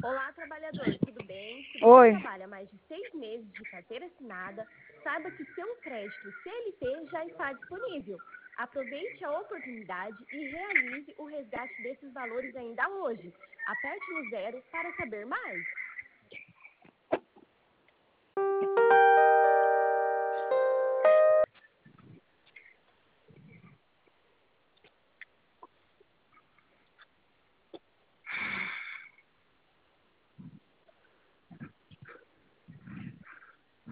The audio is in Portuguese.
Olá, trabalhador, tudo bem? Se você Oi. trabalha mais de 6 meses de carteira assinada, saiba que seu crédito CLT já está disponível. Aproveite a oportunidade e realize o resgate desses valores ainda hoje. Aperte no 0 para saber mais.